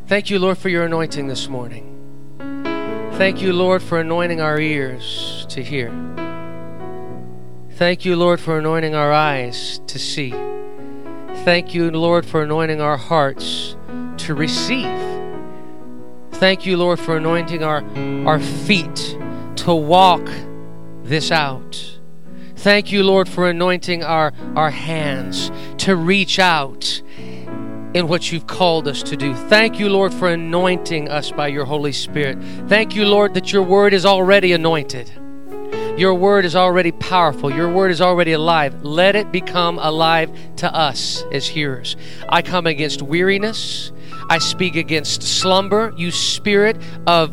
Thank you, Lord, for your anointing this morning. Thank you, Lord, for anointing our ears to hear. Thank you, Lord, for anointing our eyes to see. Thank you, Lord, for anointing our hearts to receive. Thank you, Lord, for anointing our feet to walk this out. Thank you, Lord, for anointing our hands to reach out in what you've called us to do. Thank you, Lord, for anointing us by your Holy Spirit. Thank you, Lord, that your word is already anointed. Your word is already powerful. Your word is already alive. Let it become alive to us as hearers. I come against weariness. I speak against slumber, you spirit of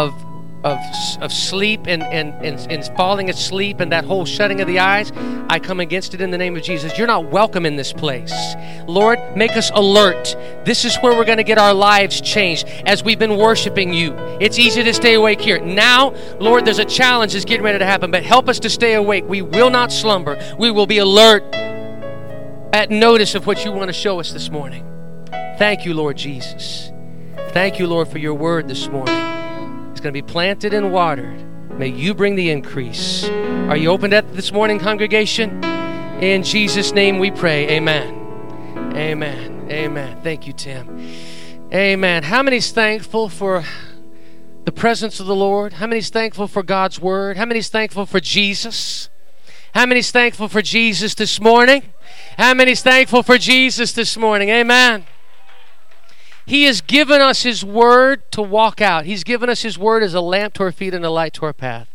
sleep and falling asleep and that whole shutting of the eyes. I come against it in the name of Jesus. You're not welcome in this place. Lord, make us alert. This is where we're going to get our lives changed as we've been worshiping you. It's easy to stay awake here. Now, Lord, there's a challenge that's getting ready to happen, but help us to stay awake. We will not slumber. We will be alert at notice of what you want to show us this morning. Thank you, Lord Jesus. Thank you, Lord, for your word this morning. It's going to be planted and watered. May you bring the increase. Are you open to that this morning, congregation? In Jesus' name we pray. Amen. Amen. Amen. Thank you, Tim. Amen. How many's thankful for the presence of the Lord? How many's thankful for God's word? How many's thankful for Jesus? How many's thankful for Jesus this morning? How many's thankful for Jesus this morning? Amen. He has given us his word to walk out. He's given us his word as a lamp to our feet and a light to our path.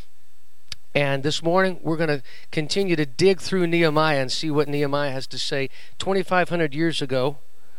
And this morning, we're going to continue to dig through Nehemiah and see what Nehemiah has to say 2,500 years ago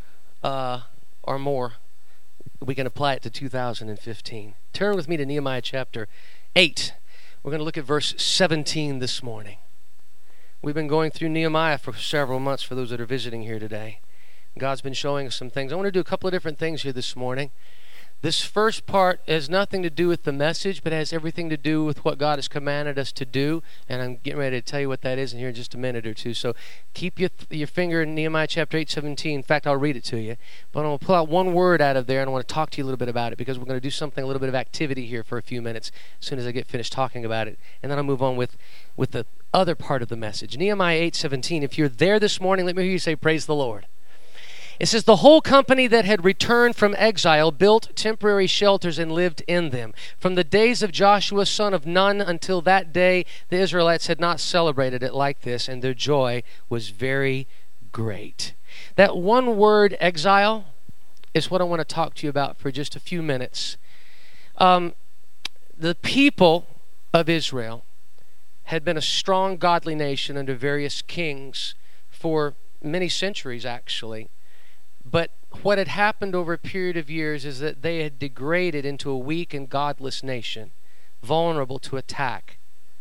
or more. We can apply it to 2015. Turn with me to Nehemiah chapter 8. We're going to look at verse 17 this morning. We've been going through Nehemiah for several months for those that are visiting here today. God's been showing us some things. I want to do a couple of different things here this morning. This first part has nothing to do with the message, but has everything to do with what God has commanded us to do. And I'm getting ready to tell you what that is in here in just a minute or two. So keep your finger in Nehemiah chapter 8:17. In fact, I'll read it to you. But I'm going to pull out one word out of there, and I want to talk to you a little bit about it because we're going to do something, a little bit of activity here for a few minutes as soon as I get finished talking about it. And then I'll move on with the other part of the message. Nehemiah 8:17. If you're there this morning, let me hear you say, praise the Lord. It says, the whole company that had returned from exile built temporary shelters and lived in them. From the days of Joshua, son of Nun, until that day, the Israelites had not celebrated it like this, and their joy was very great. That one word, exile, is what I want to talk to you about for just a few minutes. The people of Israel had been a strong, godly nation under various kings for many centuries, actually. But what had happened over a period of years is that they had degraded into a weak and godless nation, vulnerable to attack.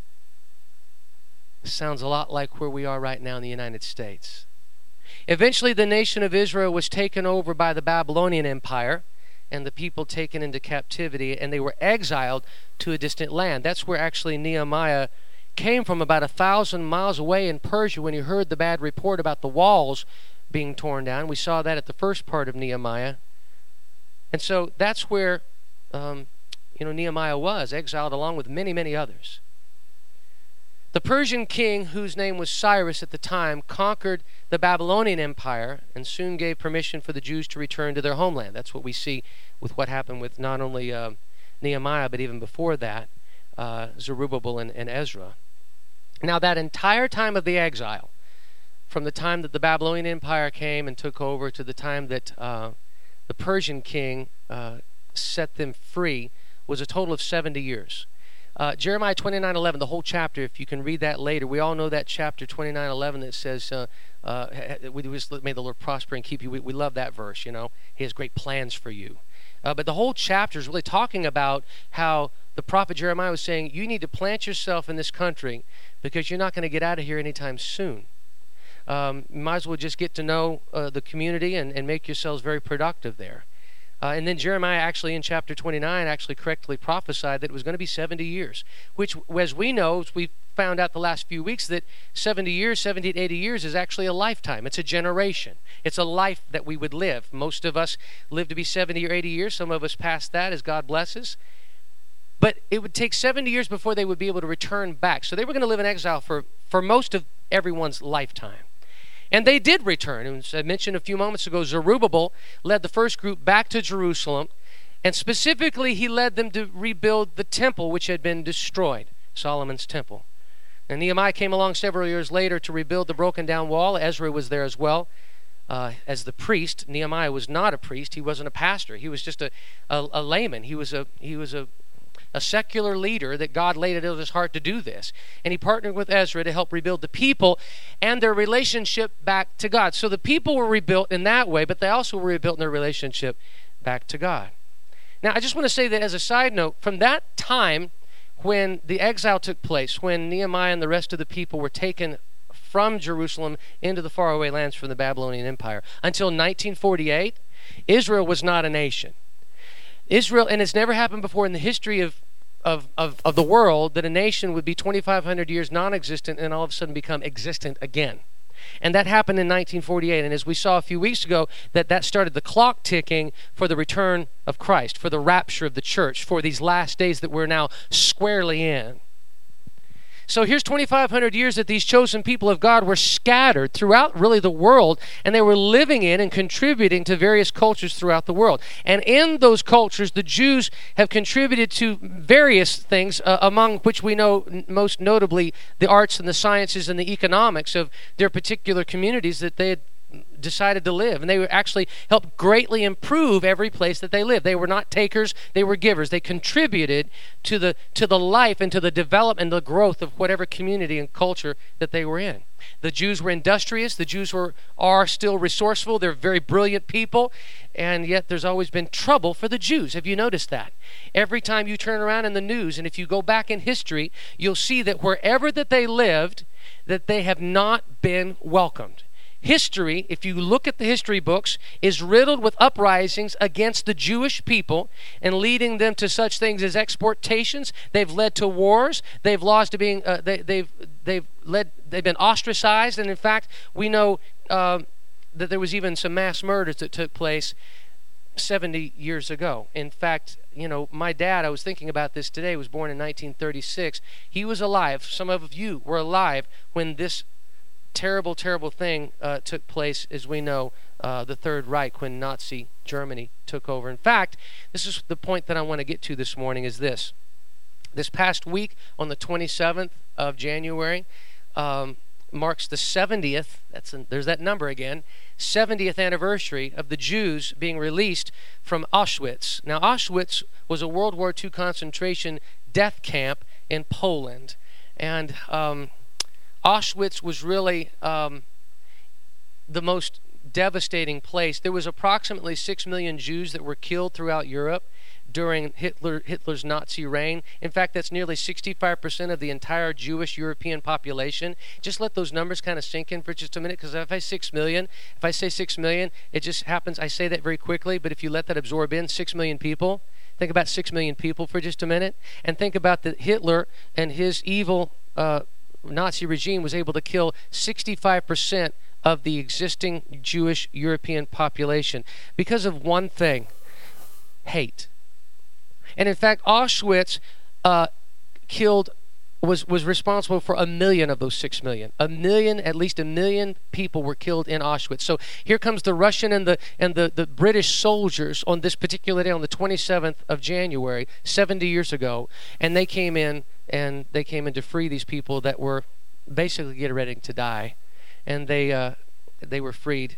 Sounds a lot like where we are right now in the United States. Eventually, the nation of Israel was taken over by the Babylonian Empire, and the people taken into captivity, and they were exiled to a distant land. That's where actually Nehemiah came from, about 1,000 miles away in Persia, when he heard the bad report about the walls being torn down. We saw that at the first part of Nehemiah. And so that's where Nehemiah was, exiled along with many, many others. The Persian king, whose name was Cyrus at the time, conquered the Babylonian Empire and soon gave permission for the Jews to return to their homeland. That's what we see with what happened with not only Nehemiah, but even before that, Zerubbabel and Ezra. Now, that entire time of the exile, from the time that the Babylonian Empire came and took over to the time that the Persian king set them free, was a total of 70 years. Jeremiah 29:11, the whole chapter, if you can read that later. We all know that chapter 29:11 that says, may the Lord prosper and keep you. We love that verse, you know. He has great plans for you. But the whole chapter is really talking about how the prophet Jeremiah was saying, you need to plant yourself in this country because you're not going to get out of here anytime soon. You might as well just get to know the community and make yourselves very productive there. And then Jeremiah actually in chapter 29 actually correctly prophesied that it was going to be 70 years, which, as we know, as we found out the last few weeks, that 70 years, 70 to 80 years is actually a lifetime. It's a generation. It's a life that we would live. Most of us live to be 70 or 80 years. Some of us past that as God blesses. But it would take 70 years before they would be able to return back. So they were going to live in exile for most of everyone's lifetime. And they did return. And as I mentioned a few moments ago, Zerubbabel led the first group back to Jerusalem. And specifically, he led them to rebuild the temple, which had been destroyed, Solomon's temple. And Nehemiah came along several years later to rebuild the broken down wall. Ezra was there as well as the priest. Nehemiah was not a priest. He wasn't a pastor. He was just a layman. He was a secular leader that God laid it on his heart to do this. And he partnered with Ezra to help rebuild the people and their relationship back to God. So the people were rebuilt in that way, but they also were rebuilt in their relationship back to God. Now, I just want to say that as a side note, from that time when the exile took place, when Nehemiah and the rest of the people were taken from Jerusalem into the faraway lands from the Babylonian Empire, until 1948, Israel was not a nation. Israel, and it's never happened before in the history of the world, that a nation would be 2,500 years non-existent and all of a sudden become existent again. And that happened in 1948. And as we saw a few weeks ago, that started the clock ticking for the return of Christ, for the rapture of the church, for these last days that we're now squarely in. So here's 2,500 years that these chosen people of God were scattered throughout really the world, and they were living in and contributing to various cultures throughout the world. And in those cultures, the Jews have contributed to various things, among which we know most notably the arts and the sciences and the economics of their particular communities that they had decided to live. And they actually helped greatly improve every place that they lived. They were not takers, they were givers. They contributed to the life and to the development and the growth of whatever community and culture that they were in. The Jews were industrious. The Jews are still resourceful. They're very brilliant people. And yet there's always been trouble for the Jews. Have you noticed that? Every time you turn around in the news, and if you go back in history, you'll see that wherever that they lived, that they have not been welcomed. History, if you look at the history books, is riddled with uprisings against the Jewish people and leading them to such things as exportations. They've led to wars. They've lost to being. They've been ostracized, and in fact, we know that there was even some mass murders that took place 70 years ago. In fact, my dad, I was thinking about this today, was born in 1936. He was alive. Some of you were alive when this terrible, terrible thing took place, as we know, the Third Reich, when Nazi Germany took over. In fact, this is the point that I want to get to this morning, is this. This past week, on the 27th of January, marks the 70th, there's that number again, 70th anniversary of the Jews being released from Auschwitz. Now, Auschwitz was a World War II concentration death camp in Poland. And Auschwitz was really the most devastating place. There was approximately 6 million Jews that were killed throughout Europe during Hitler's Nazi reign. In fact, that's nearly 65% of the entire Jewish European population. Just let those numbers kind of sink in for just a minute, because if I say 6 million, it just happens, I say that very quickly, but if you let that absorb in, 6 million people, think about 6 million people for just a minute, and think about that Hitler and his evil Nazi regime was able to kill 65% of the existing Jewish European population because of one thing: hate. And in fact, Auschwitz was responsible for 1 million of those 6 million. At least 1 million people were killed in Auschwitz. So here comes the Russian and the British soldiers on this particular day, on the 27th of January, 70 years ago, and they came in to free these people that were basically getting ready to die, and they were freed.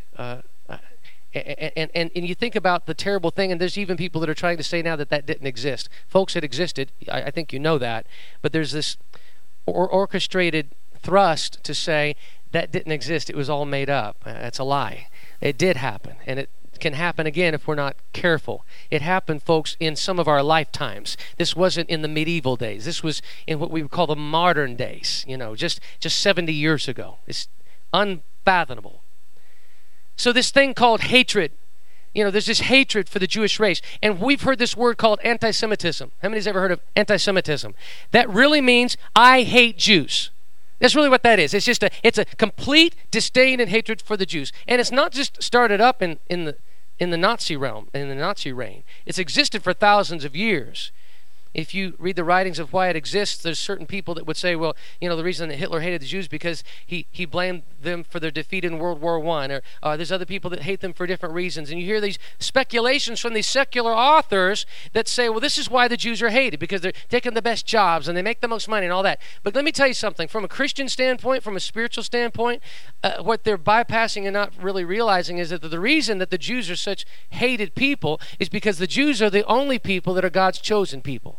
And you think about the terrible thing, and there's even people that are trying to say now that didn't exist. Folks, it existed. I think you know that, but there's this orchestrated thrust to say that didn't exist. It was all made up. That's a lie. It did happen, and it can happen again if we're not careful. It happened, folks, in some of our lifetimes. This wasn't in the medieval days. This was in what we would call the modern days, just 70 years ago. It's unfathomable. So this thing called hatred there's this hatred for the Jewish race. And we've heard this word called anti-Semitism. How many's ever heard of anti-Semitism? That really means I hate Jews. That's really what that is. It's a complete disdain and hatred for the Jews. And it's not just started up in the Nazi realm, in the Nazi reign. It's existed for thousands of years. If you read the writings of why it exists, there's certain people that would say, well, the reason that Hitler hated the Jews because he blamed them for their defeat in World War I. Or there's other people that hate them for different reasons. And you hear these speculations from these secular authors that say, well, this is why the Jews are hated, because they're taking the best jobs and they make the most money and all that. But let me tell you something. From a Christian standpoint, from a spiritual standpoint, what they're bypassing and not really realizing is that the reason that the Jews are such hated people is because the Jews are the only people that are God's chosen people.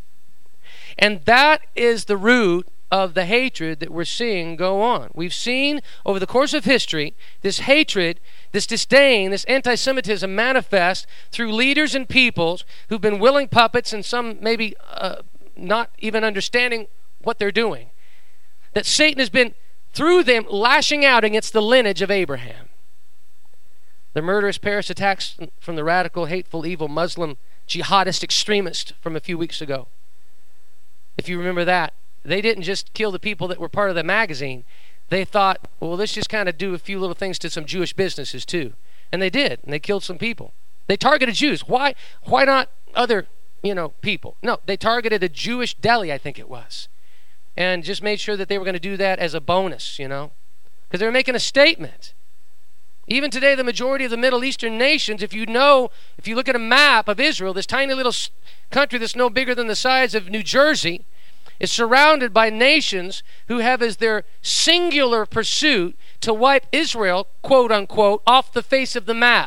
And that is the root of the hatred that we're seeing go on. We've seen over the course of history this hatred, this disdain, this anti-Semitism manifest through leaders and peoples who've been willing puppets, and some maybe not even understanding what they're doing. That Satan has been, through them, lashing out against the lineage of Abraham. The murderous Paris attacks from the radical, hateful, evil Muslim jihadist extremist from a few weeks ago. If you remember that, they didn't just kill the people that were part of the magazine. They thought, well, let's just kind of do a few little things to some Jewish businesses too. And they did, and they killed some people. They targeted Jews. Why not other, people? No, they targeted a Jewish deli, I think it was. And just made sure that they were going to do that as a bonus, because they were making a statement. Even today, the majority of the Middle Eastern nations, if you look at a map of Israel, this tiny little country that's no bigger than the size of New Jersey, is surrounded by nations who have as their singular pursuit to wipe Israel, quote unquote, off the face of the map.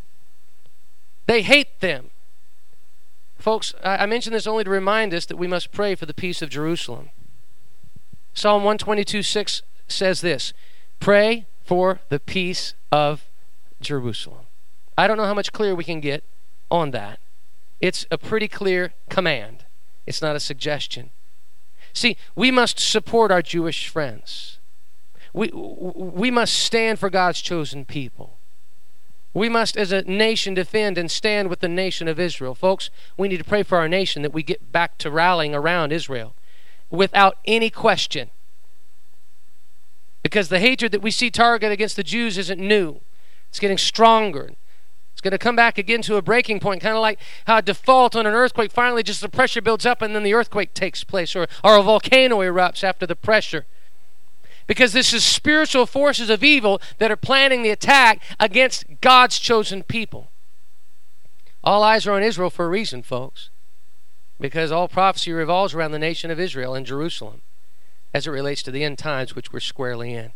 They hate them. Folks, I mention this only to remind us that we must pray for the peace of Jerusalem. Psalm 122:6 says this, pray for the peace of Jerusalem. I don't know how much clearer we can get on that. It's a pretty clear command. It's not a suggestion. See, we must support our Jewish friends. We must stand for God's chosen people. We must, as a nation, defend and stand with the nation of Israel. Folks, we need to pray for our nation that we get back to rallying around Israel without any question. Because the hatred that we see targeted against the Jews isn't new. It's getting stronger. It's going to come back again to a breaking point, kind of like how a default on an earthquake, finally just the pressure builds up and then the earthquake takes place, or a volcano erupts after the pressure. Because this is spiritual forces of evil that are planning the attack against God's chosen people. All eyes are on Israel for a reason, folks. Because all prophecy revolves around the nation of Israel and Jerusalem as it relates to the end times, which we're squarely in.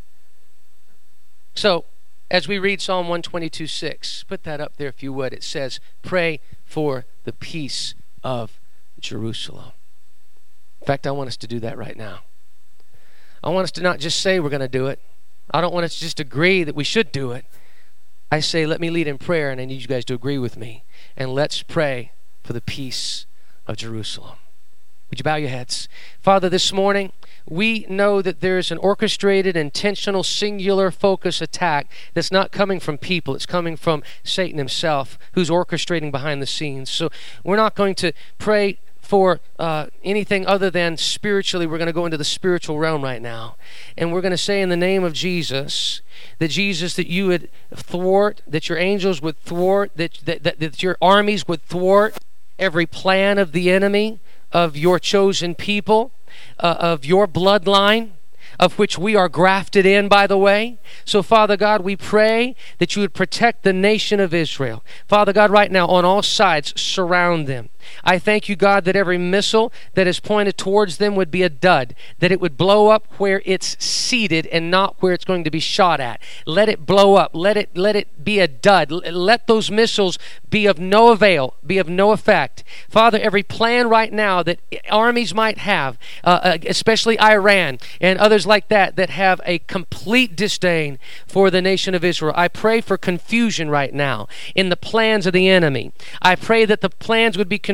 So, as we read Psalm 122:6, put that up there if you would. It says, pray for the peace of Jerusalem. In fact, I want us to do that right now. I want us to not just say we're going to do it. I don't want us to just agree that we should do it. I say, let me lead in prayer, and I need you guys to agree with me. And let's pray for the peace of Jerusalem. Would you bow your heads? Father, this morning, we know that there's an orchestrated, intentional, singular focus attack that's not coming from people. It's coming from Satan himself, who's orchestrating behind the scenes. So we're not going to pray for anything other than spiritually. We're going to go into the spiritual realm right now. And we're going to say in the name of Jesus, that you would thwart, that your angels would thwart, that your armies would thwart every plan of the enemy, of your chosen people, of your bloodline, of which we are grafted in, by the way. So, Father God, we pray that you would protect the nation of Israel. Father God, right now, on all sides, surround them. I thank you, God, that every missile that is pointed towards them would be a dud, that it would blow up where it's seated and not where it's going to be shot at. Let it blow up. Let it be a dud. Let those missiles be of no avail, be of no effect. Father, every plan right now that armies might have, especially Iran and others like that have a complete disdain for the nation of Israel, I pray for confusion right now in the plans of the enemy. I pray that the plans would be confused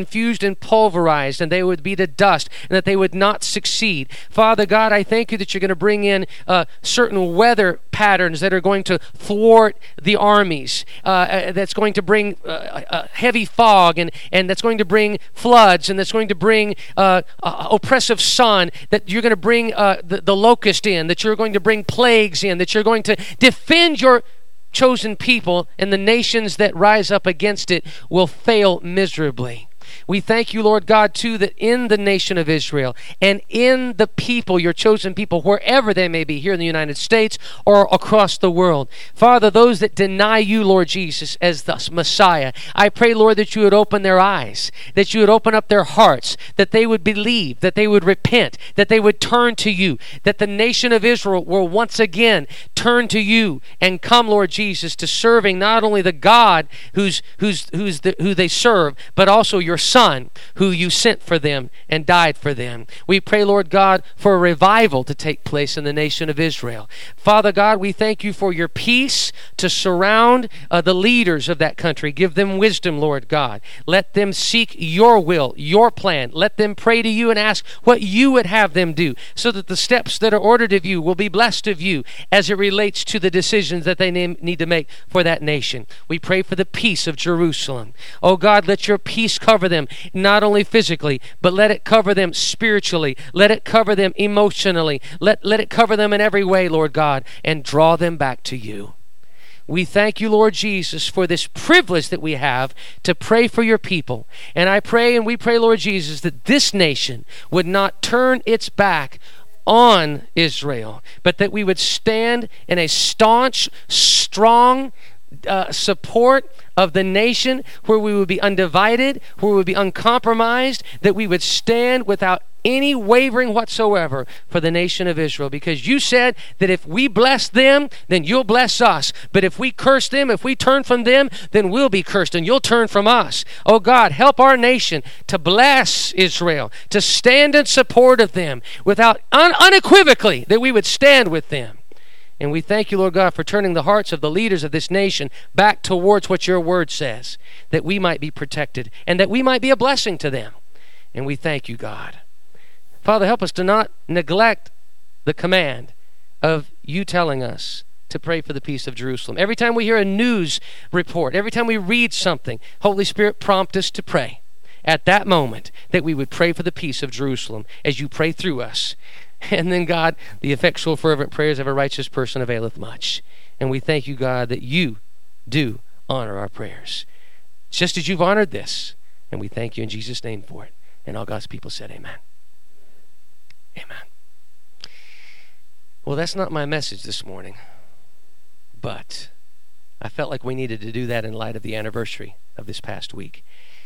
confused and pulverized, and they would be to dust, and that they would not succeed. Father God, I thank you that you're going to bring in certain weather patterns that are going to thwart the armies, that's going to bring heavy fog, and that's going to bring floods, and that's going to bring oppressive sun, that you're going to bring the locust in, that you're going to bring plagues in, that you're going to defend your chosen people, and the nations that rise up against it will fail miserably. We thank you, Lord God, too, that in the nation of Israel and in the people, your chosen people, wherever they may be, here in the United States or across the world, Father, those that deny you, Lord Jesus, as the Messiah, I pray, Lord, that you would open their eyes, that you would open up their hearts, that they would believe, that they would repent, that they would turn to you, that the nation of Israel will once again turn to you and come, Lord Jesus, to serving not only the God who they serve, but also your Son, who you sent for them and died for them. We pray, Lord God, for a revival to take place in the nation of Israel. Father God, we thank you for your peace to surround the leaders of that country. Give them wisdom, Lord God. Let them seek your will, your plan. Let them pray to you and ask what you would have them do, so that the steps that are ordered of you will be blessed of you as it relates to the decisions that they need to make for that nation. We pray for the peace of Jerusalem. Oh God, let your peace cover them, not only physically, but let it cover them spiritually. Let it cover them emotionally. Let it cover them in every way, Lord God, and draw them back to you. We thank you, Lord Jesus, for this privilege that we have to pray for your people. And I pray, and we pray, Lord Jesus, that this nation would not turn its back on Israel, but that we would stand in a staunch, strong support of the nation, where we would be undivided, where we would be uncompromised, that we would stand without any wavering whatsoever for the nation of Israel, because you said that if we bless them, then you'll bless us. But if we curse them, if we turn from them, then we'll be cursed and you'll turn from us. Oh God, help our nation to bless Israel, to stand in support of them without unequivocally, that we would stand with them. And we thank you, Lord God, for turning the hearts of the leaders of this nation back towards what your word says, that we might be protected and that we might be a blessing to them. And we thank you, God. Father, help us to not neglect the command of you telling us to pray for the peace of Jerusalem. Every time we hear a news report, every time we read something, Holy Spirit, prompt us to pray at that moment, that we would pray for the peace of Jerusalem as you pray through us. And then, God, the effectual fervent prayers of a righteous person availeth much. And we thank you, God, that you do honor our prayers, just as you've honored this. And we thank you in Jesus' name for it. And all God's people said amen. Amen. Well, that's not my message this morning, but I felt like we needed to do that in light of the anniversary of this past week.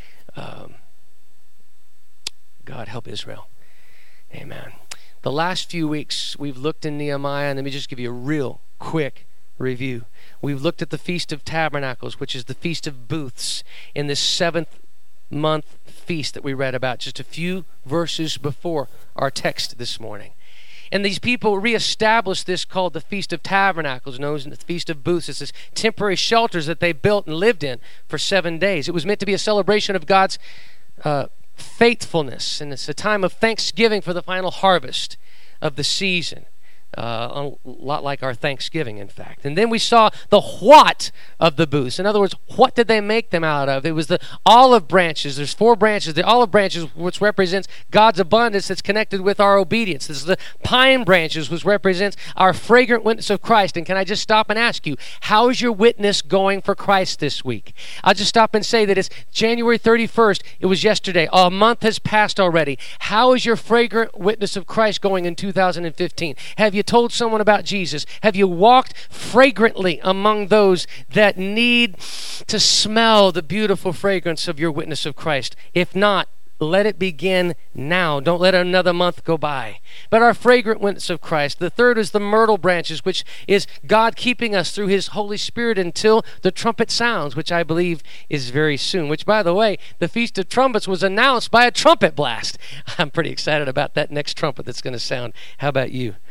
God help Israel. Amen. The last few weeks, we've looked in Nehemiah, and let me just give you a real quick review. We've looked at the Feast of Tabernacles, which is the Feast of Booths, in this 7th month feast that we read about just a few verses before our text this morning. And these people reestablished this called the Feast of Tabernacles, known as the Feast of Booths. It's this temporary shelters that they built and lived in for 7 days. It was meant to be a celebration of God's faithfulness, and it's a time of thanksgiving for the final harvest of the season. A lot like our Thanksgiving, in fact. And then we saw the what of the booths. In other words, what did they make them out of? It was the olive branches. There's 4 branches. The olive branches, which represents God's abundance that's connected with our obedience. This is the pine branches, which represents our fragrant witness of Christ. And can I just stop and ask you, how is your witness going for Christ this week? I'll just stop and say that it's January 31st. It was yesterday. A month has passed already. How is your fragrant witness of Christ going in 2015? Have you told someone about Jesus? Have you walked fragrantly among those that need to smell the beautiful fragrance of your witness of Christ? If not, let it begin now. Don't let another month go by. But our fragrant witness of Christ. The third is the myrtle branches, which is God keeping us through his Holy Spirit until the trumpet sounds, which I believe is very soon. Which, by the way, the Feast of Trumpets was announced by a trumpet blast. I'm pretty excited about that next trumpet that's going to sound. How about you?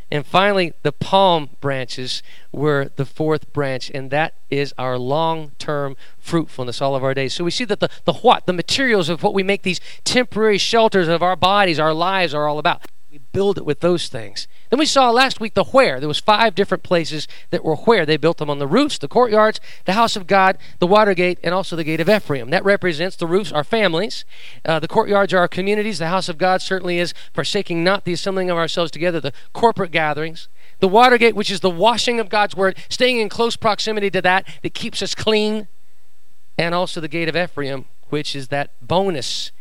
And finally, the palm branches were the fourth branch, and that is our long-term fruitfulness all of our days. So we see that the materials of what we make these temporary shelters of our bodies, our lives are all about. We build it with those things. Then we saw last week the where. There was 5 different places that were where. They built them on the roofs, the courtyards, the house of God, the water gate, and also the gate of Ephraim. That represents the roofs, our families. The courtyards are our communities. The house of God certainly is forsaking not the assembling of ourselves together, the corporate gatherings. The water gate, which is the washing of God's word, staying in close proximity to that keeps us clean. And also the gate of Ephraim, which is that bonus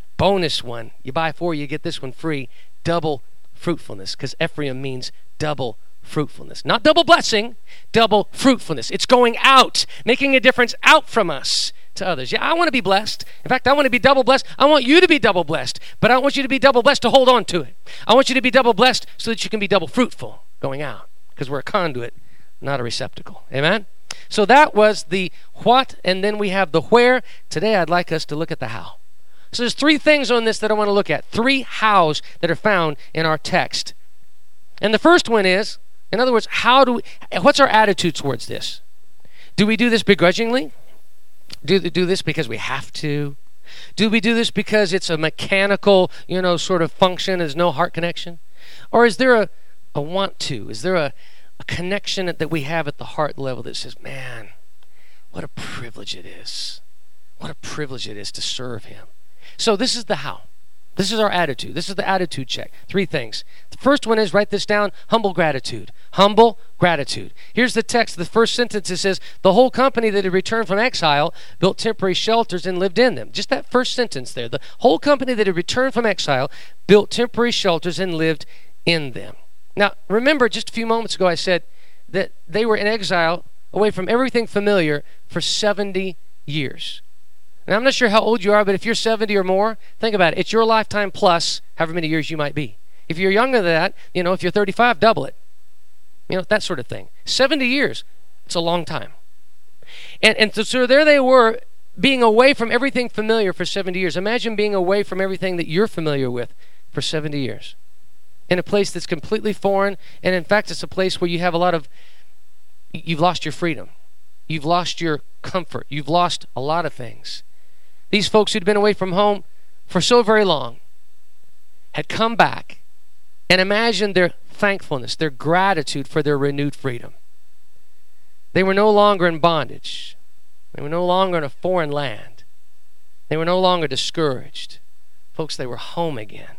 one. You buy 4, you get this one free. Double fruitfulness, because Ephraim means double fruitfulness. Not double blessing, double fruitfulness. It's going out, making a difference out from us to others. Yeah, I want to be blessed. In fact, I want to be double blessed. I want you to be double blessed, but I don't want you to be double blessed to hold on to it. I want you to be double blessed so that you can be double fruitful going out, because we're a conduit, not a receptacle. Amen? So that was the what, and then we have the where. Today I'd like us to look at the how. So there's 3 things on this that I want to look at. 3 hows that are found in our text. And the first one is, in other words, what's our attitude towards this? Do we do this begrudgingly? Do this because we have to? Do we do this because it's a mechanical, sort of function, there's no heart connection? Or is there a want to? Is there a connection that we have at the heart level that says, man, what a privilege it is. What a privilege it is to serve him. So this is the how. This is our attitude. This is the attitude check. 3 things. The first one is, write this down, humble gratitude. Humble gratitude. Here's the text. The first sentence, it says, the whole company that had returned from exile built temporary shelters and lived in them. Just that first sentence there. The whole company that had returned from exile built temporary shelters and lived in them. Now, remember just a few moments ago I said that they were in exile away from everything familiar for 70 years. Now, I'm not sure how old you are, but if you're 70 or more, think about it. It's your lifetime plus however many years you might be. If you're younger than that, if you're 35, double it. That sort of thing. 70 years, it's a long time. And so there they were, being away from everything familiar for 70 years. Imagine being away from everything that you're familiar with for 70 years. In a place that's completely foreign, and in fact, it's a place where you have you've lost your freedom. You've lost your comfort. You've lost a lot of things. These folks who'd been away from home for so very long had come back, and imagine their thankfulness, their gratitude for their renewed freedom. They were no longer in bondage. They were no longer in a foreign land. They were no longer discouraged. Folks, they were home again.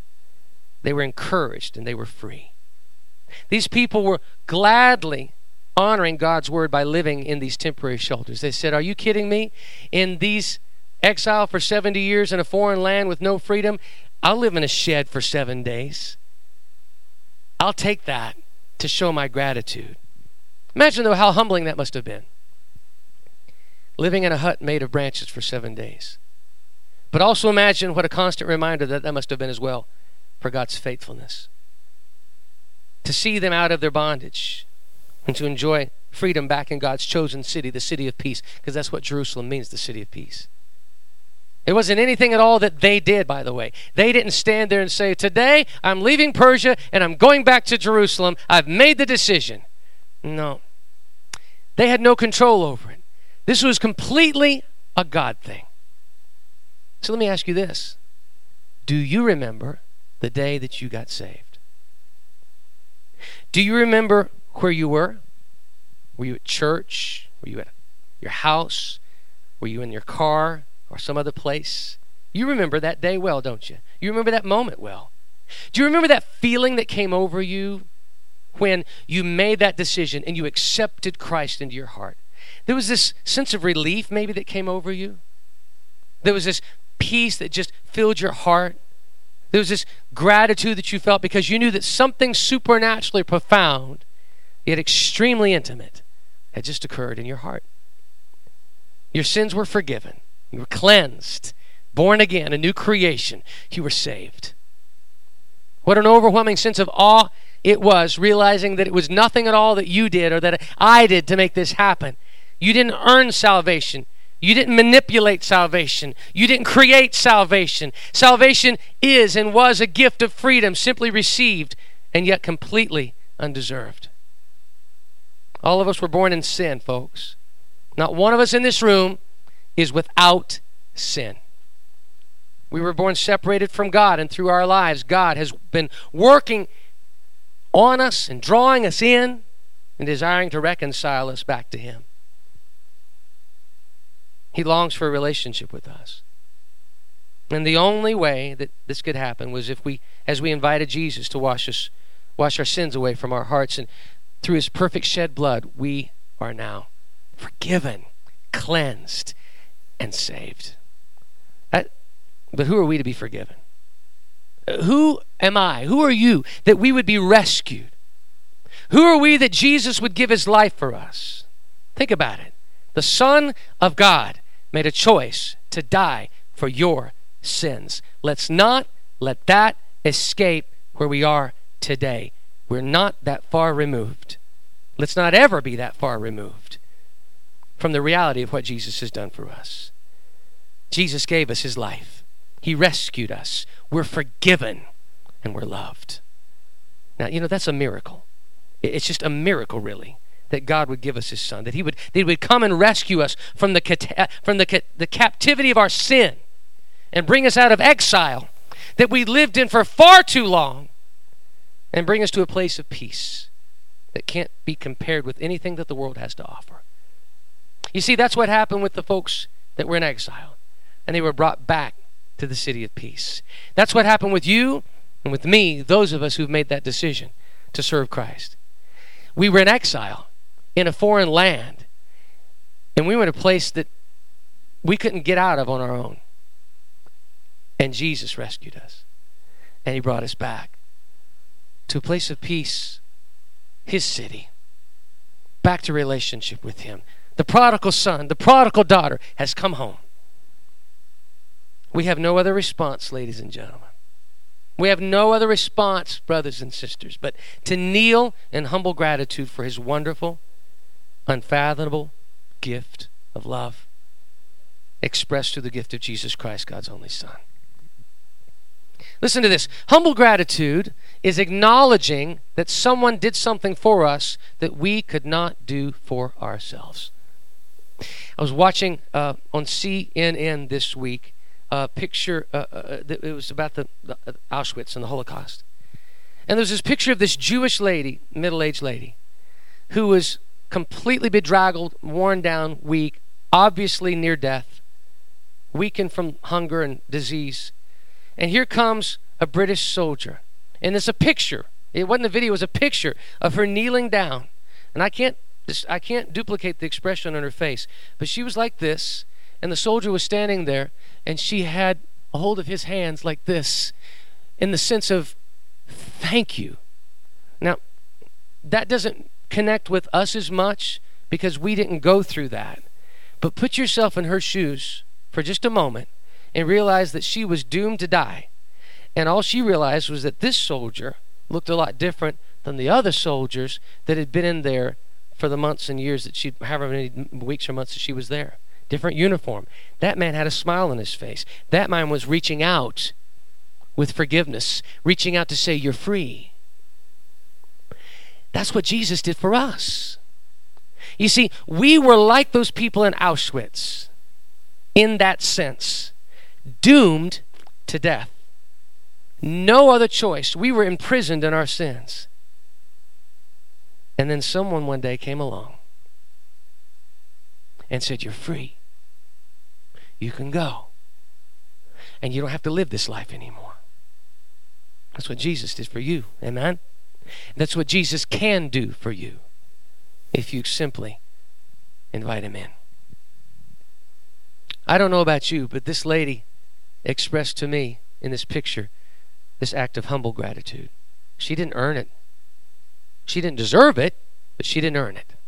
They were encouraged and they were free. These people were gladly honoring God's word by living in these temporary shelters. They said, are you kidding me? In these exile for 70 years in a foreign land with no freedom, I'll live in a shed for 7 days. I'll take that to show my gratitude. Imagine, though, how humbling that must have been. Living in a hut made of branches for 7 days. But also imagine what a constant reminder that must have been as well for God's faithfulness. To see them out of their bondage and to enjoy freedom back in God's chosen city, the city of peace, because that's what Jerusalem means, the city of peace. It wasn't anything at all that they did, by the way. They didn't stand there and say, today I'm leaving Persia and I'm going back to Jerusalem. I've made the decision. No. They had no control over it. This was completely a God thing. So let me ask you this. Do you remember the day that you got saved? Do you remember where you were? Were you at church? Were you at your house? Were you in your car or some other place? You remember that day well, don't you? You remember that moment well. Do you remember that feeling that came over you when you made that decision and you accepted Christ into your heart? There was this sense of relief maybe that came over you. There was this peace that just filled your heart. There was this gratitude that you felt because you knew that something supernaturally profound, yet extremely intimate, had just occurred in your heart. Your sins were forgiven. You were cleansed, born again, a new creation. You were saved. What an overwhelming sense of awe it was, realizing that it was nothing at all that you did or that I did to make this happen. You didn't earn salvation. You didn't manipulate salvation. You didn't create salvation. Salvation is and was a gift of freedom simply received and yet completely undeserved. All of us were born in sin, folks. Not one of us in this room is without sin. We were born separated from God, and through our lives, God has been working on us and drawing us in and desiring to reconcile us back to Him. He longs for a relationship with us. And the only way that this could happen was as we invited Jesus to wash our sins away from our hearts, and through His perfect shed blood, we are now forgiven, cleansed, and saved. But who are we to be forgiven? Who am I? Who are you that we would be rescued? Who are we that Jesus would give His life for us? Think about it. The Son of God made a choice to die for your sins. Let's not let that escape where we are today. We're not that far removed. Let's not ever be that far removed from the reality of what Jesus has done for us. Jesus gave us His life. He rescued us. We're forgiven and we're loved. Now, that's a miracle. It's just a miracle, really, that God would give us His Son, that He would come and rescue us from the captivity of our sin and bring us out of exile that we lived in for far too long, and bring us to a place of peace that can't be compared with anything that the world has to offer. You see, that's what happened with the folks that were in exile, and they were brought back to the city of peace. That's what happened with you and with me, those of us who've made that decision to serve Christ. We were in exile in a foreign land, and we were in a place that we couldn't get out of on our own. And Jesus rescued us, and He brought us back to a place of peace, His city, back to relationship with Him. The prodigal son, the prodigal daughter has come home. We have no other response, ladies and gentlemen. We have no other response, brothers and sisters, but to kneel in humble gratitude for His wonderful, unfathomable gift of love expressed through the gift of Jesus Christ, God's only Son. Listen to this. Humble gratitude is acknowledging that someone did something for us that we could not do for ourselves. I was watching on CNN this week a picture, it was about the Auschwitz and the Holocaust. And there's this picture of this Jewish lady, middle-aged lady, who was completely bedraggled, worn down, weak, obviously near death, weakened from hunger and disease. And here comes a British soldier. And it's a picture. It wasn't a video, it was a picture of her kneeling down. And I can't duplicate the expression on her face, but she was like this, and the soldier was standing there, and she had a hold of his hands like this, in the sense of thank you. Now, that doesn't connect with us as much because we didn't go through that. But put yourself in her shoes for just a moment and realize that she was doomed to die. And all she realized was that this soldier looked a lot different than the other soldiers that had been in there for the months and years that however many weeks or months that she was there. Different uniform. That man had a smile on his face. That man was reaching out with forgiveness, reaching out to say, you're free. That's what Jesus did for us. You see, we were like those people in Auschwitz in that sense, doomed to death. No other choice. We were imprisoned in our sins. And then someone one day came along and said, you're free. You can go. And you don't have to live this life anymore. That's what Jesus did for you. Amen? That's what Jesus can do for you if you simply invite Him in. I don't know about you, but this lady expressed to me in this picture this act of humble gratitude. She didn't earn it. She didn't deserve it, but she didn't earn it.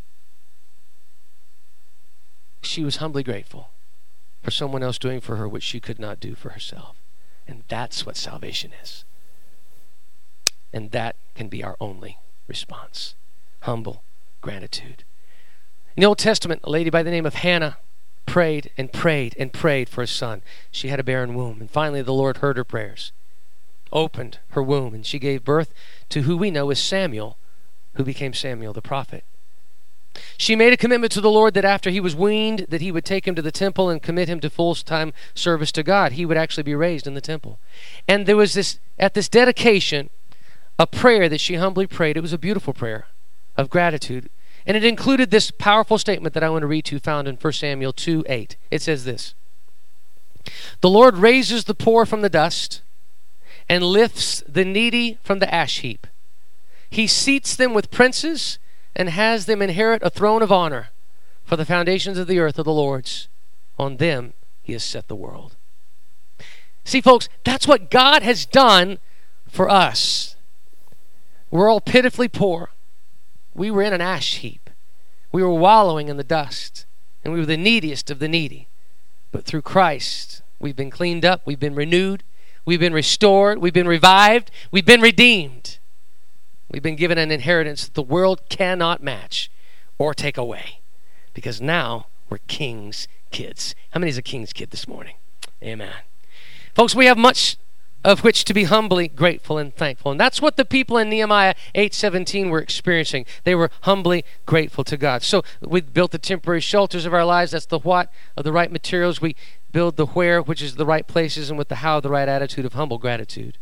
She was humbly grateful for someone else doing for her what she could not do for herself. And that's what salvation is. And that can be our only response. Humble gratitude. In the Old Testament, a lady by the name of Hannah prayed and prayed and prayed for a son. She had a barren womb. And finally, the Lord heard her prayers. opened her womb, and she gave birth to who we know as Samuel, who became Samuel the prophet. She made a commitment to the Lord that after he was weaned, that he would take him to the temple and commit him to full-time service to God. He would actually be raised in the temple. And there was this, at this dedication, a prayer that she humbly prayed. It was a beautiful prayer of gratitude. And it included this powerful statement that I want to read to you, found in 1 Samuel 2:8. It says this: "The Lord raises the poor from the dust and lifts the needy from the ash heap. He seats them with princes and has them inherit a throne of honor. For the foundations of the earth are the Lord's. On them he has set the world." See, folks, that's what God has done for us. We're all pitifully poor. We were in an ash heap. We were wallowing in the dust. And we were the neediest of the needy. But through Christ, we've been cleaned up. We've been renewed. We've been restored. We've been revived. We've been redeemed. We've been given an inheritance that the world cannot match or take away. Because now we're king's kids. How many is a king's kid this morning? Amen. Folks, we have much of which to be humbly grateful and thankful. And that's what the people in Nehemiah 8:17 were experiencing. They were humbly grateful to God. So we built the temporary shelters of our lives. That's the what of the right materials. We build the where, which is the right places, and with the how, the right attitude of humble gratitude.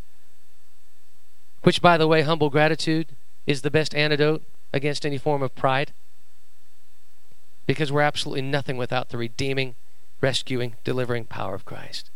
Which, by the way, humble gratitude is the best antidote against any form of pride. Because we're absolutely nothing without the redeeming, rescuing, delivering power of Christ.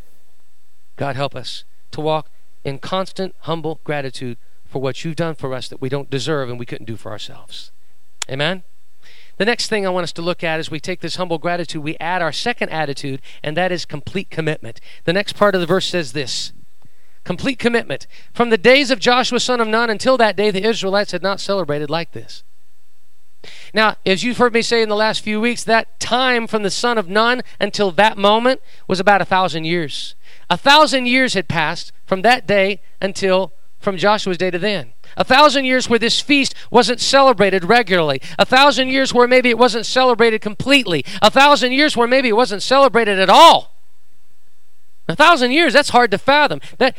God help us to walk in constant, humble gratitude for what you've done for us that we don't deserve and we couldn't do for ourselves. Amen? The next thing I want us to look at is we take this humble gratitude, we add our second attitude, and that is complete commitment. The next part of the verse says this: complete commitment. From the days of Joshua son of Nun until that day, the Israelites had not celebrated like this. Now, as you've heard me say in the last few weeks, that time from the son of Nun until that moment was about 1,000 years. 1,000 years had passed from that day until from Joshua's day to then. 1,000 years where this feast wasn't celebrated regularly. 1,000 years where maybe it wasn't celebrated completely. 1,000 years where maybe it wasn't celebrated at all. 1,000 years, that's hard to fathom.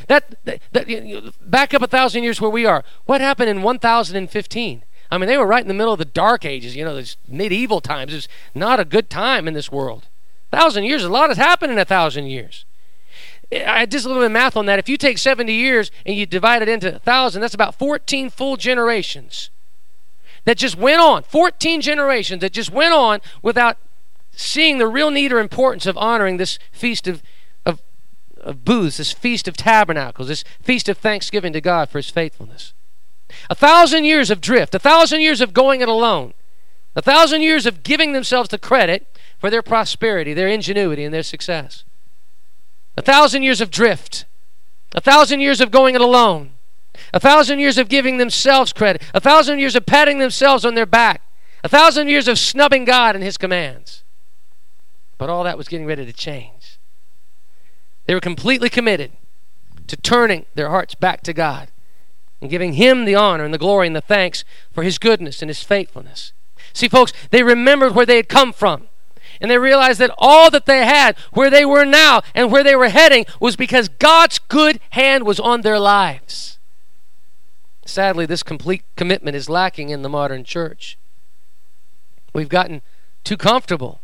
Back up 1,000 years where we are. What happened in 1015? I mean, they were right in the middle of the Dark Ages, those medieval times. It's not a good time in this world. 1,000 years, a lot has happened in 1,000 years. I did a little bit of math on that. If you take 70 years and you divide it into 1,000, that's about 14 full generations that just went on. 14 generations that just went on without seeing the real need or importance of honoring this feast of booths, this feast of tabernacles, this feast of thanksgiving to God for his faithfulness. 1,000 years of drift, 1,000 years of going it alone, 1,000 years of giving themselves the credit for their prosperity, their ingenuity, and their success. 1,000 years of drift, 1,000 years of going it alone, 1,000 years of giving themselves credit, 1,000 years of patting themselves on their back, 1,000 years of snubbing God and his commands. But all that was getting ready to change. They were completely committed to turning their hearts back to God and giving him the honor and the glory and the thanks for his goodness and his faithfulness. See, folks, they remembered where they had come from. And they realized that all that they had, where they were now and where they were heading, was because God's good hand was on their lives. Sadly, this complete commitment is lacking in the modern church. We've gotten too comfortable.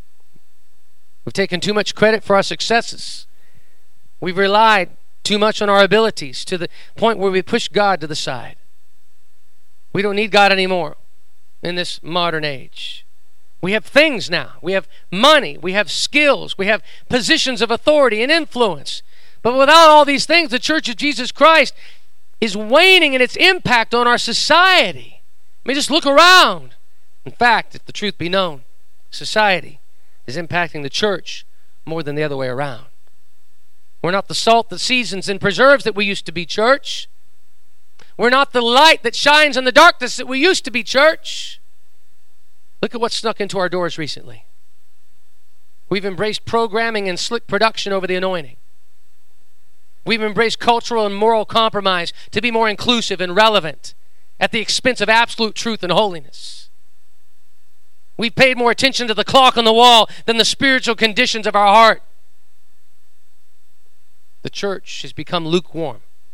We've taken too much credit for our successes. We've relied too much on our abilities to the point where we push God to the side. We don't need God anymore in this modern age. We have things now. We have money. We have skills. We have positions of authority and influence. But without all these things, the Church of Jesus Christ is waning in its impact on our society. I mean, just look around. In fact, if the truth be known, society is impacting the church more than the other way around. We're not the salt that seasons and preserves that we used to be, church. We're not the light that shines in the darkness that we used to be, church. Look at what snuck into our doors recently. We've embraced programming and slick production over the anointing. We've embraced cultural and moral compromise to be more inclusive and relevant at the expense of absolute truth and holiness. We've paid more attention to the clock on the wall than the spiritual conditions of our heart. The church has become lukewarm.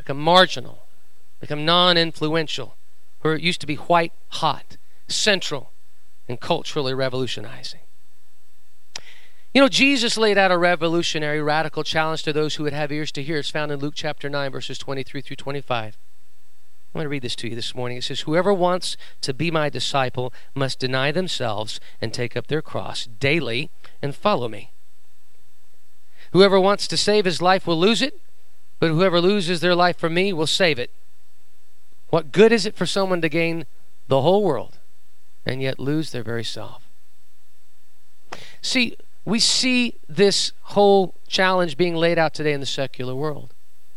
become marginal, become non-influential, where it used to be white hot, central, and culturally revolutionizing. You know, Jesus laid out a revolutionary, radical challenge to those who would have ears to hear. It's found in Luke chapter 9, verses 23 through 25. I'm going to read this to you this morning. It says, "Whoever wants to be my disciple must deny themselves and take up their cross daily and follow me. Whoever wants to save his life will lose it, but whoever loses their life for me will save it. What good is it for someone to gain the whole world and yet lose their very self?" See, we see this whole challenge being laid out today in the secular world.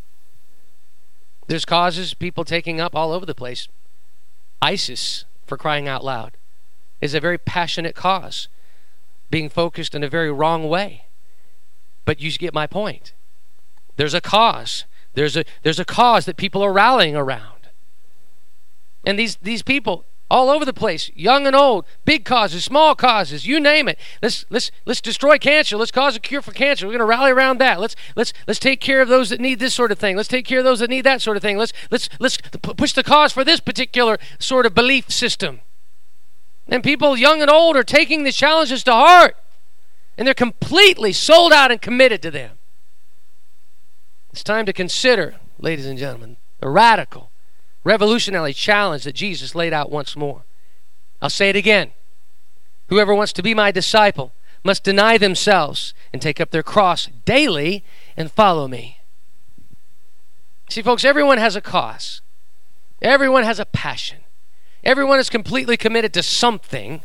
There's causes people taking up all over the place. ISIS, for crying out loud, is a very passionate cause, being focused in a very wrong way. But you get my point. There's a cause. There's a cause that people are rallying around. And these people all over the place, young and old, big causes, small causes, you name it. Let's destroy cancer. Let's cause a cure for cancer. We're going to rally around that. Let's take care of those that need this sort of thing. Let's take care of those that need that sort of thing. Let's push the cause for this particular sort of belief system. And people, young and old, are taking the challenges to heart, and they're completely sold out and committed to them. It's time to consider, ladies and gentlemen, the radical, revolutionary challenge that Jesus laid out once more. I'll say it again. Whoever wants to be my disciple must deny themselves and take up their cross daily and follow me. See, folks, everyone has a cause. Everyone has a passion. Everyone is completely committed to something.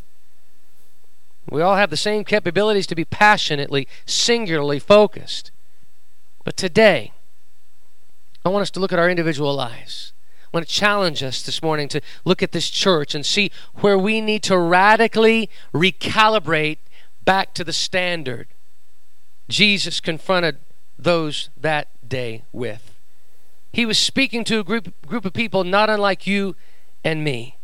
We all have the same capabilities to be passionately, singularly focused. But today, I want us to look at our individual lives. I want to challenge us this morning to look at this church and see where we need to radically recalibrate back to the standard Jesus confronted those that day with. He was speaking to a group of people not unlike you and me.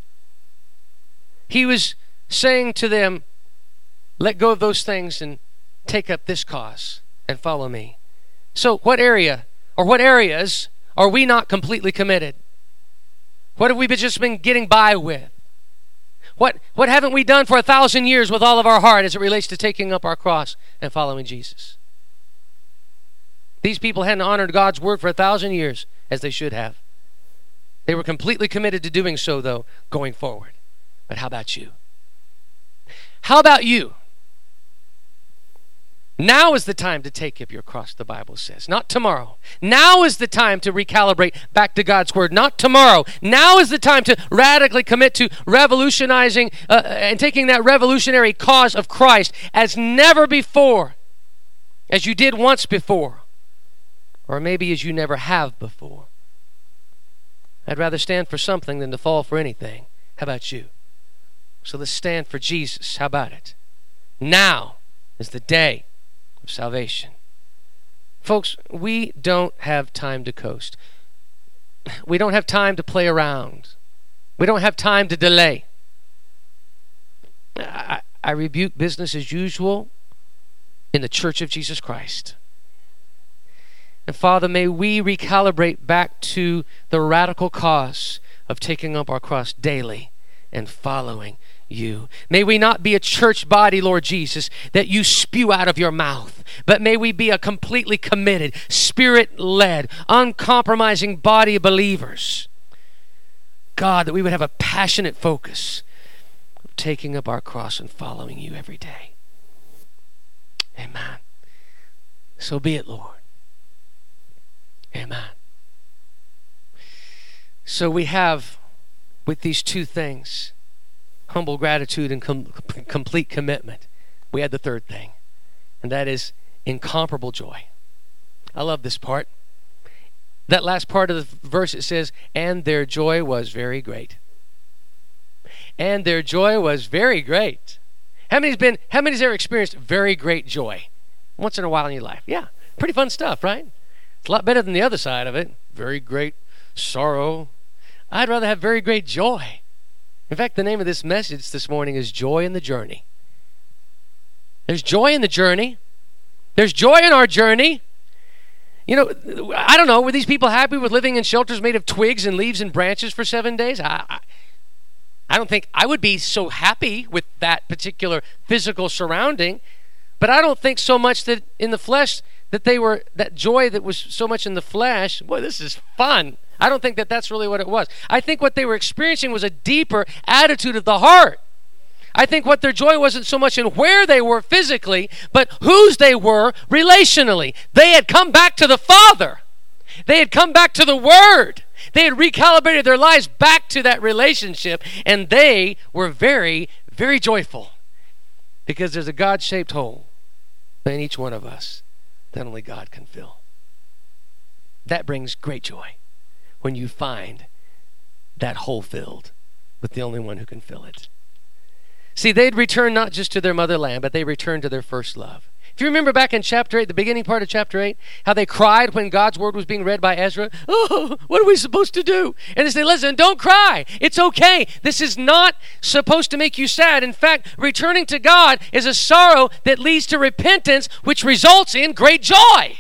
He was saying to them, let go of those things and take up this cause and follow me. So what area or what areas are we not completely committed? What have we just been getting by with? What haven't we done for 1,000 years with all of our heart as it relates to taking up our cross and following Jesus? These people hadn't honored God's word for 1,000 years as they should have. They were completely committed to doing so, though, going forward. But how about you? How about you? Now is the time to take up your cross, the Bible says, not tomorrow. Now is the time to recalibrate back to God's word, not tomorrow. Now is the time to radically commit to revolutionizing and taking that revolutionary cause of Christ as never before, as you did once before, or maybe as you never have before. I'd rather stand for something than to fall for anything. How about you? So let's stand for Jesus. How about it? Now is the day of salvation. Folks, we don't have time to coast. We don't have time to play around. We don't have time to delay. I rebuke business as usual in the Church of Jesus Christ. And Father, may we recalibrate back to the radical cause of taking up our cross daily and following you. May we not be a church body, Lord Jesus, that you spew out of your mouth, but may we be a completely committed, spirit-led, uncompromising body of believers. God, that we would have a passionate focus of taking up our cross and following you every day. Amen. So be it, Lord. Amen. So we have, with these two things, humble gratitude and complete commitment, we had the third thing, and that is incomparable joy. I love this part. That last part of the verse, it says, and their joy was very great. And their joy was very great. How many's ever experienced very great joy? Once in a while in your life. Yeah, pretty fun stuff, right? It's a lot better than the other side of it. Very great sorrow. I'd rather have very great joy. In fact, the name of this message this morning is Joy in the Journey. There's joy in the journey. There's joy in our journey. You know, I don't know. Were these people happy with living in shelters made of twigs and leaves and branches for 7 days? I don't think I would be so happy with that particular physical surrounding. But I don't think so much that in the flesh that that joy that was so much in the flesh, boy, this is fun. I don't think that that's really what it was. I think what they were experiencing was a deeper attitude of the heart. I think what their joy wasn't so much in where they were physically, but whose they were relationally. They had come back to the Father. They had come back to the Word. They had recalibrated their lives back to that relationship, and they were very, very joyful because there's a God-shaped hole in each one of us that only God can fill. That brings great joy when you find that hole filled with the only one who can fill it. See, they'd returned not just to their motherland, but they returned to their first love. If you remember back in chapter 8, the beginning part of chapter 8, how they cried when God's word was being read by Ezra. Oh, what are we supposed to do? And they say, listen, don't cry. It's okay. This is not supposed to make you sad. In fact, returning to God is a sorrow that leads to repentance, which results in great joy.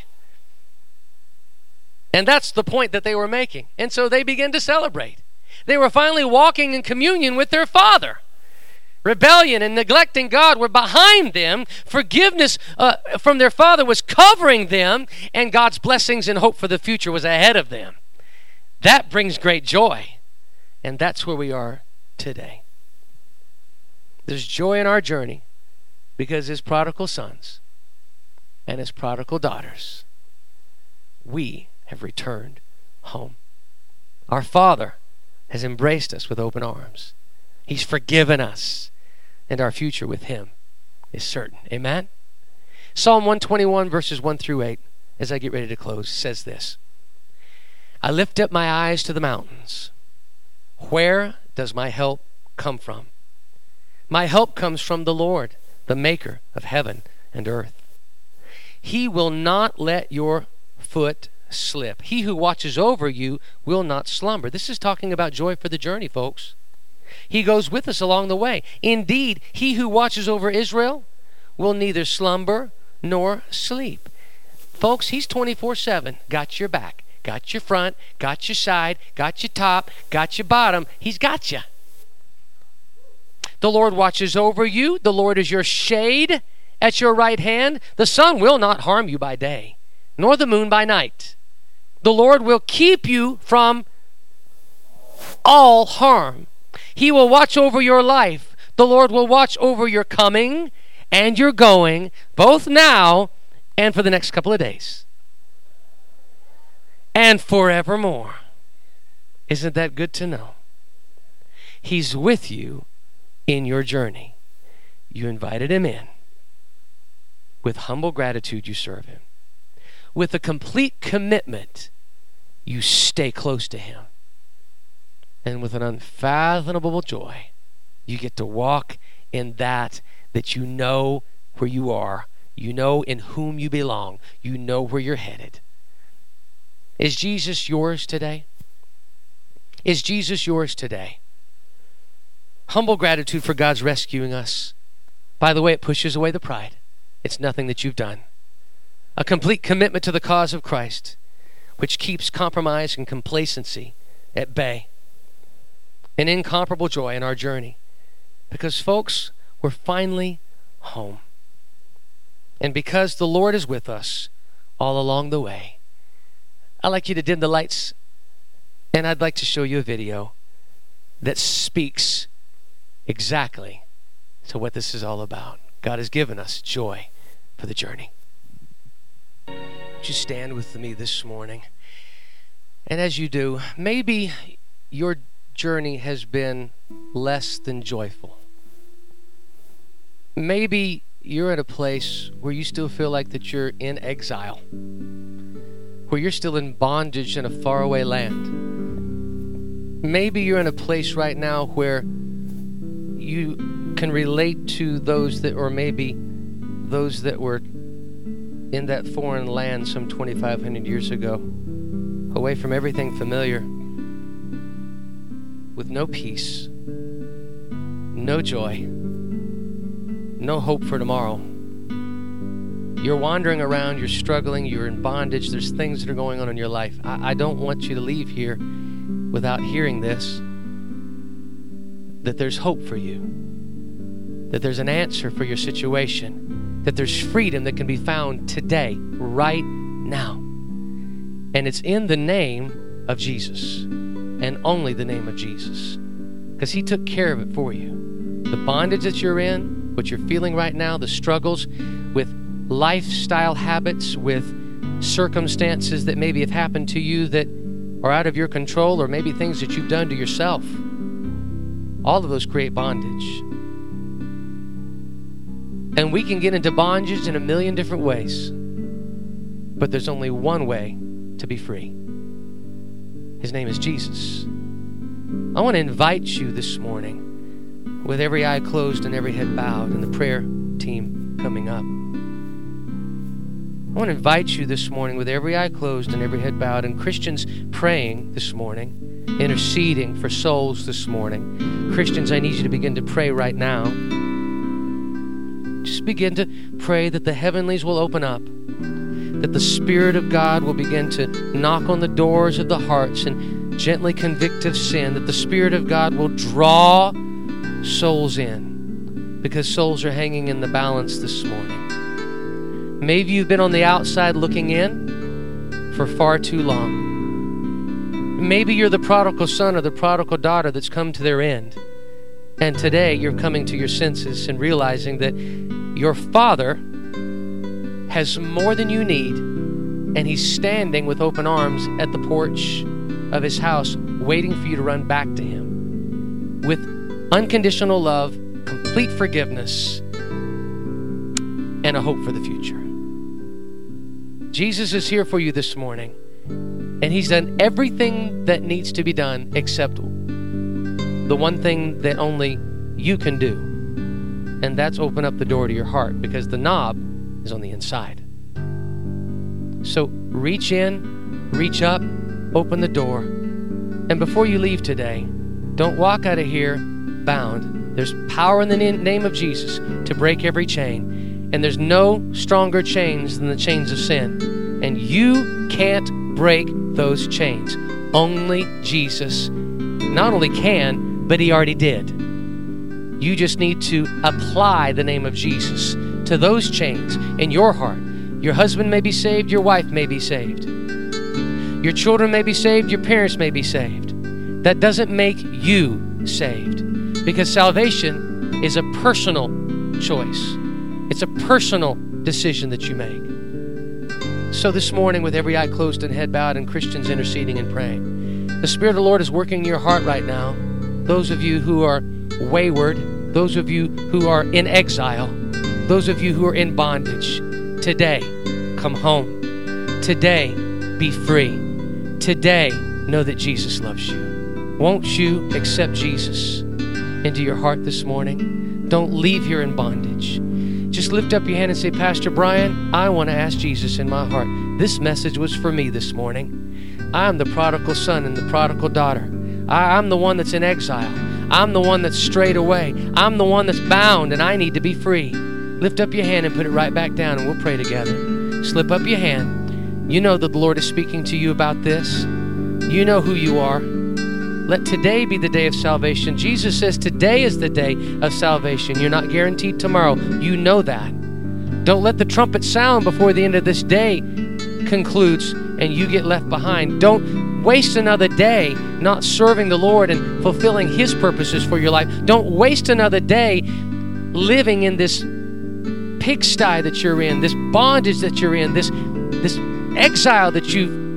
And that's the point that they were making. And so they began to celebrate. They were finally walking in communion with their Father. Rebellion and neglecting God were behind them. Forgiveness from their Father was covering them, and God's blessings and hope for the future was ahead of them. That brings great joy, and that's where we are today. There's joy in our journey because as prodigal sons and as prodigal daughters, we have returned home. Our Father has embraced us with open arms. He's forgiven us, and our future with Him is certain. Amen? Psalm 121, verses 1 through 8, as I get ready to close, says this. I lift up my eyes to the mountains. Where does my help come from? My help comes from the Lord, the maker of heaven and earth. He will not let your foot slip. He who watches over you will not slumber. This is talking about joy for the journey, folks. He goes with us along the way. Indeed, he who watches over Israel will neither slumber nor sleep. Folks, he's 24/7. Got your back, got your front, got your side, got your top, got your bottom. He's got you. The Lord watches over you. The Lord is your shade at your right hand. The sun will not harm you by day, nor the moon by night. The Lord will keep you from all harm. He will watch over your life. The Lord will watch over your coming and your going, both now and for the next couple of days. And forevermore. Isn't that good to know? He's with you in your journey. You invited Him in. With humble gratitude, you serve Him. With a complete commitment, you stay close to Him. And with an unfathomable joy, you get to walk in that you know where you are. You know in whom you belong. You know where you're headed. Is Jesus yours today? Is Jesus yours today? Humble gratitude for God's rescuing us. By the way, it pushes away the pride. It's nothing that you've done. A complete commitment to the cause of Christ, which keeps compromise and complacency at bay. An incomparable joy in our journey. Because, folks, we're finally home. And because the Lord is with us all along the way, I'd like you to dim the lights, and I'd like to show you a video that speaks exactly to what this is all about. God has given us joy for the journey. Would you stand with me this morning? And as you do, maybe your journey has been less than joyful. Maybe you're at a place where you still feel like that you're in exile, where you're still in bondage in a faraway land. Maybe you're in a place right now where you can relate to those that, or maybe those that were in that foreign land some 2,500 years ago, away from everything familiar, with no peace, no joy, no hope for tomorrow. You're wandering around, you're struggling, you're in bondage, there's things that are going on in your life. I don't want you to leave here without hearing this, that there's hope for you, that there's an answer for your situation, that there's freedom that can be found today, right now. And it's in the name of Jesus, and only the name of Jesus, because he took care of it for you. The bondage that you're in, what you're feeling right now, the struggles with lifestyle habits, with circumstances that maybe have happened to you that are out of your control, or maybe things that you've done to yourself. All of those create bondage. And we can get into bondage in a million different ways, but there's only one way to be free. His name is Jesus. I want to invite you this morning, with every eye closed and every head bowed, and the prayer team coming up. I want to invite you this morning with every eye closed and every head bowed, and Christians praying this morning, interceding for souls this morning. Christians, I need you to begin to pray right now. Just begin to pray that the heavenlies will open up, that the Spirit of God will begin to knock on the doors of the hearts and gently convict of sin, that the Spirit of God will draw souls in, because souls are hanging in the balance this morning. Maybe you've been on the outside looking in for far too long. Maybe you're the prodigal son or the prodigal daughter that's come to their end. And today you're coming to your senses and realizing that your Father has more than you need, and he's standing with open arms at the porch of his house waiting for you to run back to him with unconditional love, complete forgiveness, and a hope for the future. Jesus is here for you this morning, and he's done everything that needs to be done except the one thing that only you can do, and that's open up the door to your heart, because the knob is on the inside. So reach in, reach up, open the door, and before you leave today, don't walk out of here bound. There's power in the name of Jesus to break every chain. And there's no stronger chains than the chains of sin. And you can't break those chains. Only Jesus not only can, but he already did. You just need to apply the name of Jesus to those chains in your heart. Your husband may be saved, your wife may be saved. Your children may be saved, your parents may be saved. That doesn't make you saved, because salvation is a personal choice. It's a personal decision that you make. So this morning, with every eye closed and head bowed and Christians interceding and praying, the Spirit of the Lord is working in your heart right now. Those of you who are wayward, those of you who are in exile, those of you who are in bondage, today, come home. Today, be free. Today, know that Jesus loves you. Won't you accept Jesus into your heart this morning? Don't leave here in bondage. Just lift up your hand and say, Pastor Brian, I want to ask Jesus in my heart. This message was for me this morning. I'm the prodigal son and the prodigal daughter. I'm the one that's in exile. I'm the one that's strayed away. I'm the one that's bound, and I need to be free. Lift up your hand and put it right back down, and we'll pray together. Slip up your hand. You know that the Lord is speaking to you about this. You know who you are. Let today be the day of salvation. Jesus says today is the day of salvation. You're not guaranteed tomorrow. You know that. Don't let the trumpet sound before the end of this day concludes and you get left behind. Don't waste another day not serving the Lord and fulfilling his purposes for your life. Don't waste another day living in this pigsty that you're in, this bondage that you're in, this exile that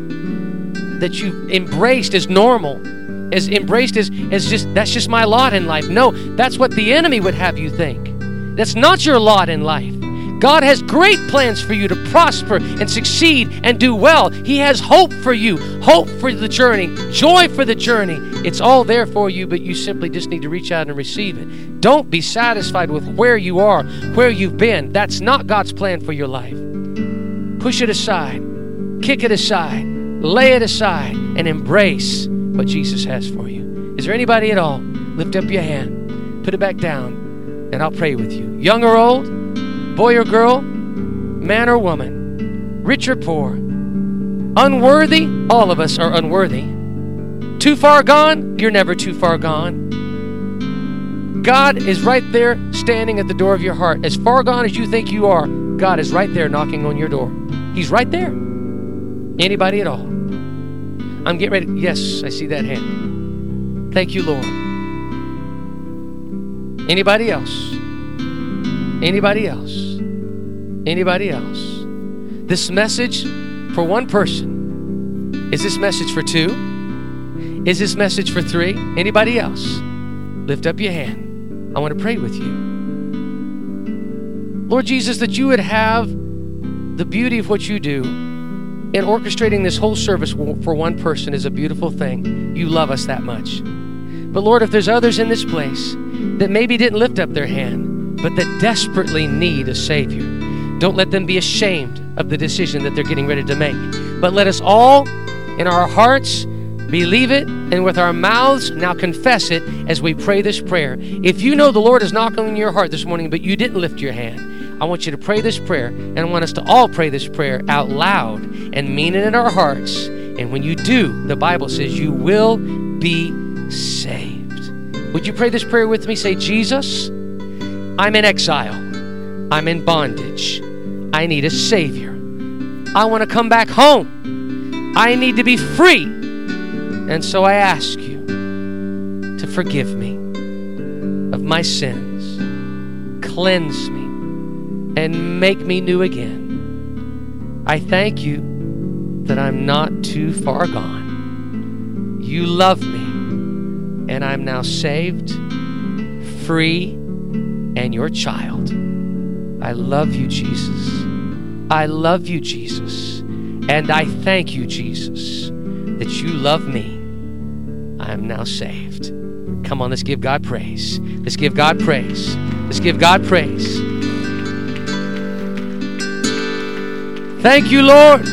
you've embraced as normal. As embraced as just, that's just my lot in life. No, that's what the enemy would have you think. That's not your lot in life. God has great plans for you to prosper and succeed and do well. He has hope for you, hope for the journey, joy for the journey. It's all there for you, but you simply just need to reach out and receive it. Don't be satisfied with where you are, where you've been. That's not God's plan for your life. Push it aside, kick it aside, lay it aside, and embrace what Jesus has for you. Is there anybody at all? Lift up your hand, put it back down, and I'll pray with you. Young or old, boy or girl, man or woman, rich or poor, unworthy, all of us are unworthy. Too far gone, you're never too far gone. God is right there standing at the door of your heart. As far gone as you think you are, God is right there knocking on your door. He's right there. Anybody at all? I'm getting ready. Yes, I see that hand. Thank you, Lord. Anybody else? Anybody else? Anybody else? This message for one person. Is this message for two? Is this message for three? Anybody else? Lift up your hand. I want to pray with you. Lord Jesus, that you would have the beauty of what you do in orchestrating this whole service for one person is a beautiful thing. You love us that much. But Lord, if there's others in this place that maybe didn't lift up their hand, but that desperately need a Savior, don't let them be ashamed of the decision that they're getting ready to make. But let us all, in our hearts, believe it, and with our mouths now confess it as we pray this prayer. If you know the Lord is knocking on your heart this morning, but you didn't lift your hand, I want you to pray this prayer, and I want us to all pray this prayer out loud and mean it in our hearts. And when you do, the Bible says you will be saved. Would you pray this prayer with me? Say, Jesus, I'm in exile. I'm in bondage. I need a Savior. I want to come back home. I need to be free. And so I ask you to forgive me of my sins, cleanse me, and make me new again. I thank you that I'm not too far gone. You love me, and I'm now saved, free, and your child. I love you, Jesus. I love you, Jesus. And I thank you, Jesus, that you love me. I am now saved. Come on, let's give God praise. Let's give God praise. Let's give God praise. Thank you, Lord.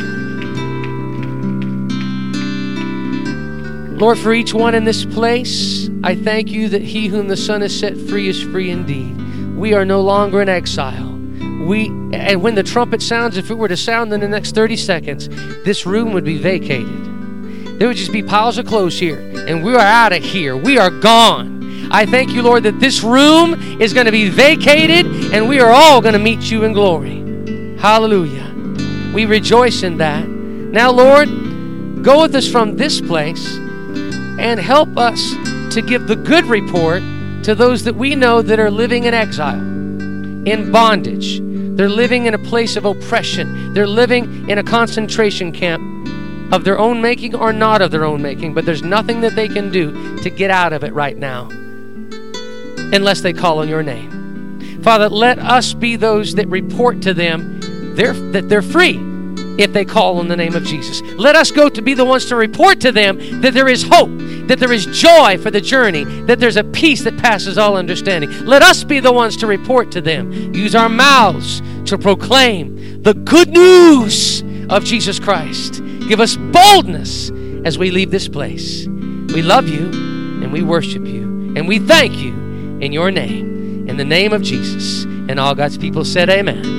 Lord, for each one in this place, I thank you that he whom the Son has set free is free indeed. We are no longer in exile. And when the trumpet sounds, if it were to sound in the next 30 seconds, this room would be vacated. There would just be piles of clothes here, and we are out of here. We are gone. I thank you, Lord, that this room is going to be vacated, and we are all going to meet you in glory. Hallelujah. We rejoice in that. Now, Lord, go with us from this place and help us to give the good report to those that we know that are living in exile, in bondage. They're living in a place of oppression. They're living in a concentration camp of their own making or not of their own making, but there's nothing that they can do to get out of it right now unless they call on your name. Father, let us be those that report to them that they're free if they call on the name of Jesus. Let us go to be the ones to report to them that there is hope, that there is joy for the journey, that there's a peace that passes all understanding. Let us be the ones to report to them. Use our mouths to proclaim the good news of Jesus Christ. Give us boldness as we leave this place. We love you and we worship you and we thank you in your name, in the name of Jesus. And all God's people said amen.